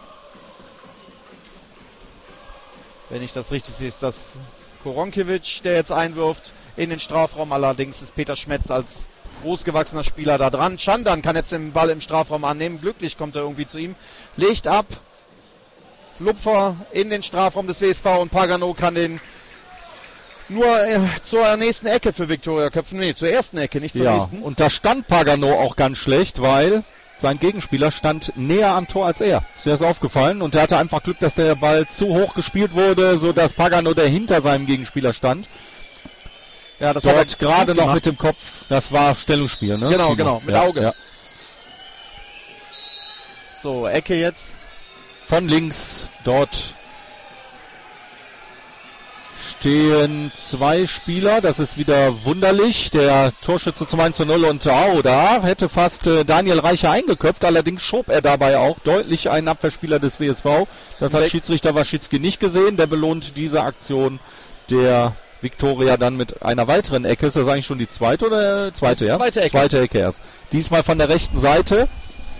Wenn ich das richtig sehe, ist das Koroncevic, der jetzt einwirft in den Strafraum. Allerdings ist Peter Schmetz als großgewachsener Spieler da dran. Chandan kann jetzt den Ball im Strafraum annehmen. Glücklich kommt er irgendwie zu ihm. Legt ab. Lupfer in den Strafraum des WSV und Pagano kann den nur zur nächsten Ecke für Viktoria köpfen. Nee, zur ersten Ecke, nicht zur nächsten. Und da stand Pagano auch ganz schlecht, weil sein Gegenspieler stand näher am Tor als er. Ist dir das aufgefallen? Und er hatte einfach Glück, dass der Ball zu hoch gespielt wurde, sodass Pagano, der hinter seinem Gegenspieler stand, ja, das dort hat er gerade noch mit dem Kopf, das war Stellungsspiel, ne? Genau, mit Auge. Ja. So, Ecke jetzt. Von links, dort stehen zwei Spieler, das ist wieder Wunderlich, der Torschütze zum 1:0 und da hätte fast Daniel Reicher eingeköpft, allerdings schob er dabei auch deutlich einen Abwehrspieler des WSV. Das hat Schiedsrichter Waschitzki nicht gesehen, der belohnt diese Aktion der Viktoria dann mit einer weiteren Ecke. Ist das eigentlich schon die zweite oder zweite, ja? Zweite Ecke. Zweite Ecke erst. Diesmal von der rechten Seite.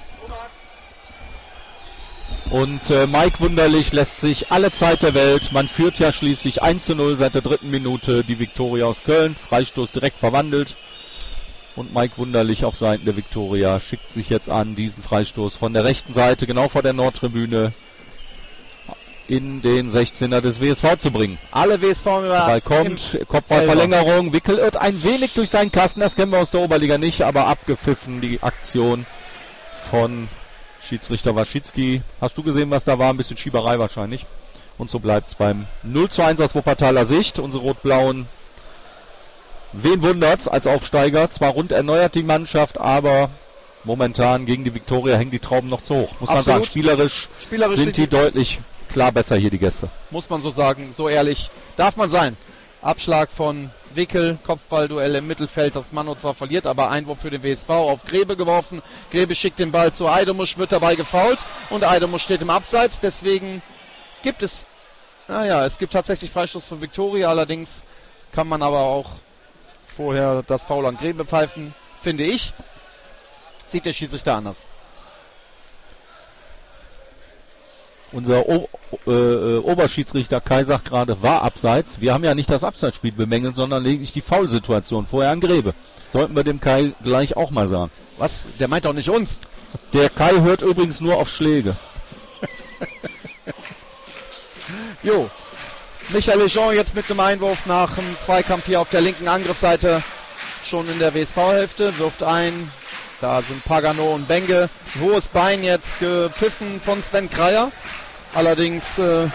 Und Mike Wunderlich lässt sich alle Zeit der Welt. Man führt ja schließlich 1:0 seit der 3. Minute. Die Viktoria aus Köln. Freistoß direkt verwandelt. Und Mike Wunderlich auf Seiten der Viktoria schickt sich jetzt an, diesen Freistoß von der rechten Seite, genau vor der Nordtribüne, in den 16er des WSV zu bringen. Alle WSV dabei kommt, Kopfballverlängerung. Wickel irrt ein wenig durch seinen Kasten. Das kennen wir aus der Oberliga nicht, aber abgepfiffen die Aktion von Schiedsrichter Waschitzki. Hast du gesehen, was da war? Ein bisschen Schieberei wahrscheinlich. Und so bleibt es beim 0:1 aus Wuppertaler Sicht. Unsere Rot-Blauen, wen wundert's als Aufsteiger? Zwar rund erneuert die Mannschaft, aber momentan gegen die Viktoria hängen die Trauben noch zu hoch. Muss man sagen, spielerisch sind die deutlich klar besser hier, die Gäste. Muss man so sagen, so ehrlich darf man sein. Abschlag von Wickel, Kopfballduell im Mittelfeld, das Mano zwar verliert, aber Einwurf für den WSV auf Grebe geworfen. Grebe schickt den Ball zu Eidemusch, wird dabei gefoult und Eidemusch steht im Abseits, deswegen gibt es, es gibt tatsächlich Freistoß für Viktoria, allerdings kann man aber auch vorher das Foul an Grebe pfeifen, finde ich. Sieht der Schiedsrichter anders. Unser Oberschiedsrichter Kai sagt gerade, war abseits. Wir haben ja nicht das Abseitsspiel bemängelt, sondern lediglich die Foulsituation vorher an Grebe. Sollten wir dem Kai gleich auch mal sagen. Was? Der meint doch nicht uns. Der Kai hört übrigens nur auf Schläge. Jo. Michael Lejean jetzt mit dem Einwurf nach dem Zweikampf hier auf der linken Angriffsseite. Schon in der WSV-Hälfte. Wirft ein. Da sind Pagano und Benge. Hohes Bein jetzt gepfiffen von Sven Kreier. Allerdings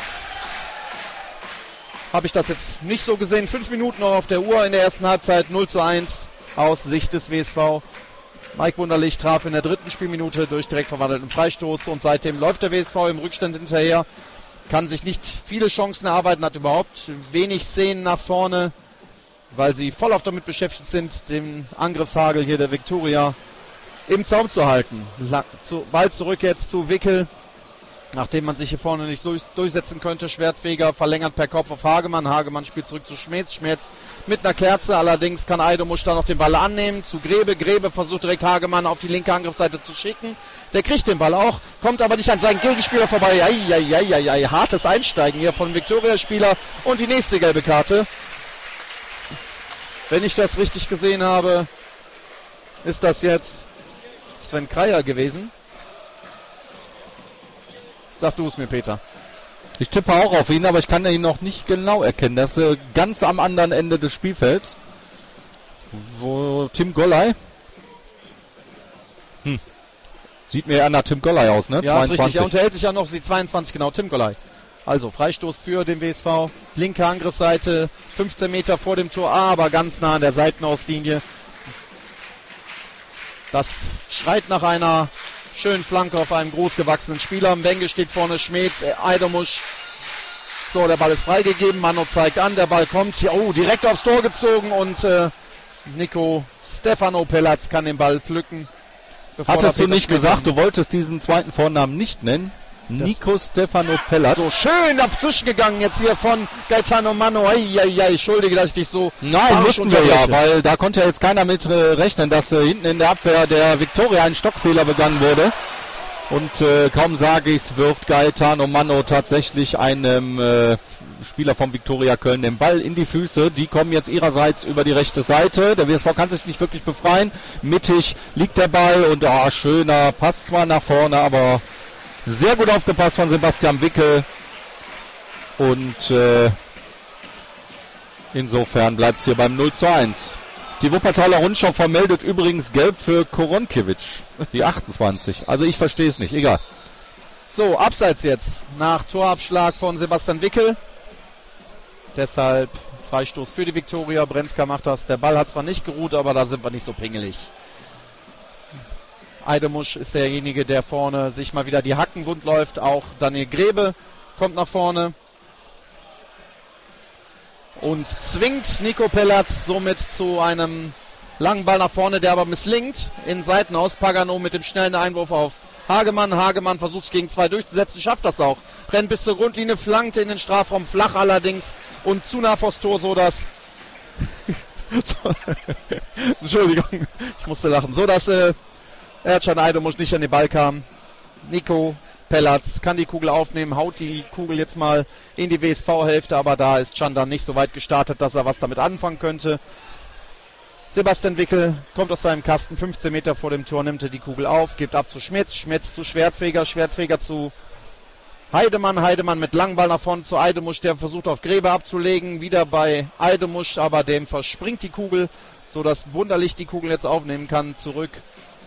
habe ich das jetzt nicht so gesehen. 5 Minuten noch auf der Uhr in der ersten Halbzeit. 0:1 aus Sicht des WSV. Mike Wunderlich traf in der 3. Spielminute durch direkt verwandelten Freistoß. Und seitdem läuft der WSV im Rückstand hinterher. Kann sich nicht viele Chancen erarbeiten. Hat überhaupt wenig Szenen nach vorne, weil sie voll auf damit beschäftigt sind, den Angriffshagel hier der Viktoria im Zaum zu halten. Ball zurück jetzt zu Wickel, nachdem man sich hier vorne nicht durchsetzen könnte. Schwertfeger verlängert per Kopf auf Hagemann. Hagemann spielt zurück zu Schmetz. Schmetz mit einer Kerze, allerdings kann Eidemusch da noch den Ball annehmen. Zu Grebe. Grebe versucht direkt Hagemann auf die linke Angriffsseite zu schicken. Der kriegt den Ball auch, kommt aber nicht an seinen Gegenspieler vorbei. Hartes Einsteigen hier von Viktoria-Spieler und die nächste gelbe Karte. Wenn ich das richtig gesehen habe, ist das jetzt Sven Kreier gewesen. Sag du es mir, Peter. Ich tippe auch auf ihn, aber ich kann ihn noch nicht genau erkennen. Das ist ganz am anderen Ende des Spielfelds. Wo Tim Golley. Sieht mir eher nach Tim Golley aus, ne? Ja, 22. Ist richtig. Er unterhält sich ja noch, die 22, genau, Tim Golley. Also Freistoß für den WSV. Linke Angriffsseite, 15 Meter vor dem Tor, aber ganz nah an der Seitenauslinie. Das schreit nach einer schönen Flanke auf einem großgewachsenen Spieler. Benge steht vorne, Schmetz, Eidemusch. So, der Ball ist freigegeben. Mano zeigt an, der Ball kommt. Direkt aufs Tor gezogen und Nico Stefano Pellatz kann den Ball pflücken. Hattest du nicht gesagt, du wolltest diesen zweiten Vornamen nicht nennen? Nico Stefano Pellatz. So schön dazwischen gegangen jetzt hier von Gaetano Mano. Entschuldige, dass ich dich so... Nein, mussten wir ja, weil da konnte ja jetzt keiner mit rechnen, dass hinten in der Abwehr der Viktoria ein Stockfehler begangen wurde. Und kaum sage ich's, wirft Gaetano Mano tatsächlich einem Spieler vom Viktoria Köln den Ball in die Füße. Die kommen jetzt ihrerseits über die rechte Seite. Der WSV kann sich nicht wirklich befreien. Mittig liegt der Ball und schöner Pass zwar nach vorne, aber sehr gut aufgepasst von Sebastian Wickel. Und insofern bleibt es hier beim 0:1. Die Wuppertaler Rundschau vermeldet übrigens gelb für Koronkiewicz, die 28. Also ich verstehe es nicht, egal. So, abseits jetzt nach Torabschlag von Sebastian Wickel. Deshalb Freistoß für die Viktoria. Brenzka macht das. Der Ball hat zwar nicht geruht, aber da sind wir nicht so pingelig. Eidemusch ist derjenige, der vorne sich mal wieder die Hacken wund läuft. Auch Daniel Grebe kommt nach vorne und zwingt Nico Pellatz somit zu einem langen Ball nach vorne, der aber misslingt. In Seitenaus Pagano mit dem schnellen Einwurf auf Hagemann. Hagemann versucht sich gegen 2 durchzusetzen, schafft das auch. Rennt bis zur Grundlinie, flankt in den Strafraum, flach allerdings und zu nah vors Tor, so dass... Entschuldigung, ich musste lachen. So dass Ercan Eidemusch nicht an den Ball kam. Nico Pellatz kann die Kugel aufnehmen, haut die Kugel jetzt mal in die WSV-Hälfte, aber da ist Can dann nicht so weit gestartet, dass er was damit anfangen könnte. Sebastian Wickel kommt aus seinem Kasten, 15 Meter vor dem Tor, nimmt er die Kugel auf, gibt ab zu Schmetz, Schmetz zu Schwertfeger, Schwertfeger zu Heidemann, Heidemann mit Langball nach vorne zu Eidemusch, der versucht auf Grebe abzulegen, wieder bei Eidemusch, aber dem verspringt die Kugel, sodass Wunderlich die Kugel jetzt aufnehmen kann, zurück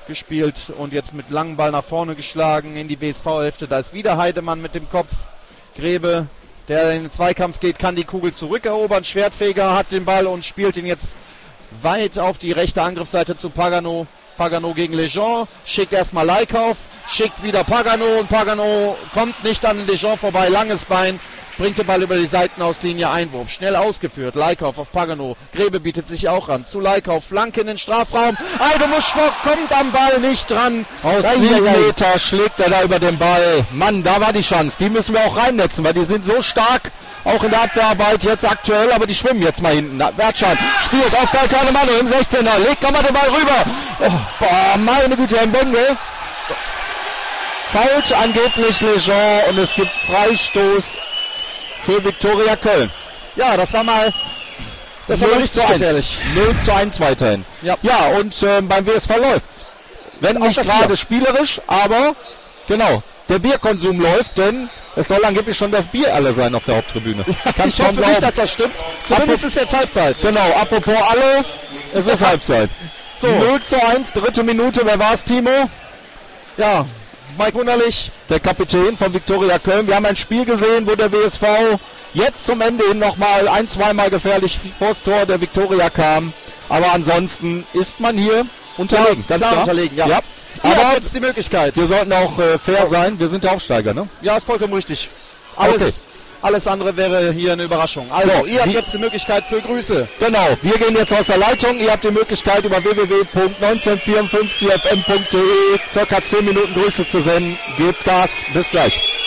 gespielt und jetzt mit langem Ball nach vorne geschlagen in die WSV-Hälfte. Da ist wieder Heidemann mit dem Kopf. Grebe, der in den Zweikampf geht, kann die Kugel zurückerobern. Schwertfeger hat den Ball und spielt ihn jetzt weit auf die rechte Angriffsseite zu Pagano. Pagano gegen Lejean, schickt erstmal Leikauf, schickt wieder Pagano und Pagano kommt nicht an Lejean vorbei. Langes Bein, bringt den Ball über die Seitenauslinie, Einwurf. Schnell ausgeführt, Leikauf auf Pagano. Grebe bietet sich auch ran. Zu Leikauf, Flanke in den Strafraum. Aldo-Muschwok kommt am Ball nicht dran. Aus 7 Meter schlägt er da über den Ball. Mann, da war die Chance. Die müssen wir auch reinnetzen, weil die sind so stark, auch in der Abwehrarbeit jetzt aktuell, aber die schwimmen jetzt mal hinten. Wertschein spielt auf Gaetano Mano im 16er, legt nochmal den Ball rüber. Oh, boah, meine Güte, Mbonge. Fault angeblich Lejean und es gibt Freistoß für Viktoria Köln. Ja, das war mal richtig gefährlich. 0:1 weiterhin. Ja, und beim WSV läuft's. Wenn nicht gerade spielerisch, aber genau, der Bierkonsum läuft, denn es soll angeblich schon das Bier alle sein auf der Haupttribüne. Ich hoffe nicht, dass das stimmt. Zumindest ist jetzt Halbzeit. Genau, apropos alle, es ist Halbzeit. So. 0:1, dritte Minute, wer war's, Timo? Ja, Mike Wunderlich, der Kapitän von Viktoria Köln. Wir haben ein Spiel gesehen, wo der WSV jetzt zum Ende hin nochmal zweimal gefährlich vors Tor der Viktoria kam. Aber ansonsten ist man hier unterlegen. Ja, klar unterlegen, ja. Aber jetzt die Möglichkeit. Wir sollten auch fair sein. Wir sind der Aufsteiger, ne? Ja, ist vollkommen richtig. Alles andere wäre hier eine Überraschung. Also, ihr habt jetzt die Möglichkeit für Grüße. Genau, wir gehen jetzt aus der Leitung. Ihr habt die Möglichkeit über www.1954fm.de circa 10 Minuten Grüße zu senden. Gebt Gas, bis gleich.